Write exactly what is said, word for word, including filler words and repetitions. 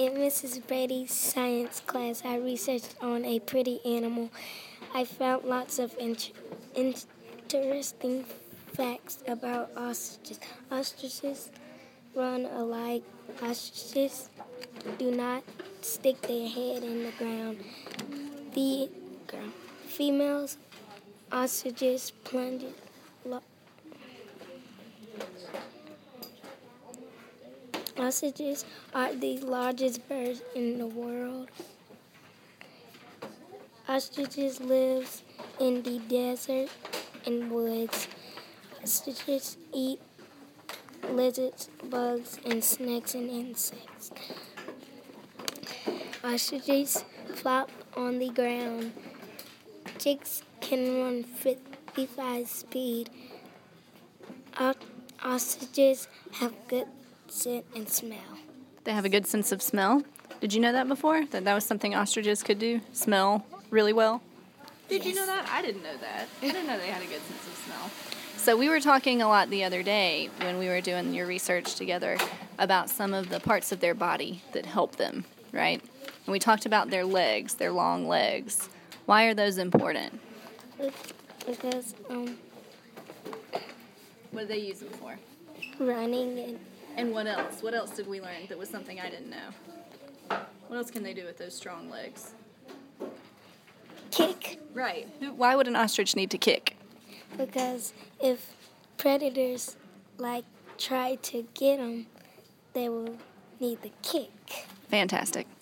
In Missus Brady's science class, I researched on a pretty animal. I found lots of int- interesting facts about ostriches. Ostriches run alike. Ostriches do not stick their head in the ground. The ground. Females ostriches plunge. Lo- Ostriches are the largest birds in the world. Ostriches live in the desert and woods. Ostriches eat lizards, bugs, and snakes and insects. Ostriches flop on the ground. Chicks can run fifty-five speed. O- Ostriches have good scent and smell. They have a good sense of smell. Did you know that before? That that was something ostriches could do? Smell really well? Did you know that? I didn't know that. I didn't know they had a good sense of smell. So we were talking a lot the other day when we were doing your research together about some of the parts of their body that help them, right? And we talked about their legs, their long legs. Why are those important? Because um, What do they use them for? running and And what else? What else did we learn that was something I didn't know? What else can they do with those strong legs? kick. Right. Who, why would an ostrich need to kick? Because if predators like try to get them, they will need the kick. Fantastic.